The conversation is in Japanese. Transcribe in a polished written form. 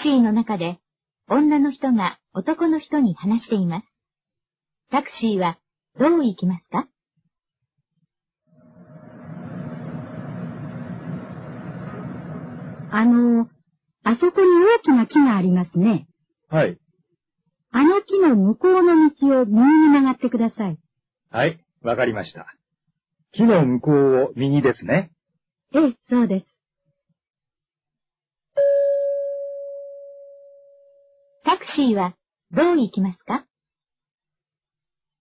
シーの中で、女の人が男の人に話しています。タクシーはどう行きますか？ あそこに大きな木がありますね。 はい。 あの木の向こうの道を右に曲がってください。 はい、わかりました。木の向こうを右ですね。 ええ、そうです。 タクシーはどう行きますか？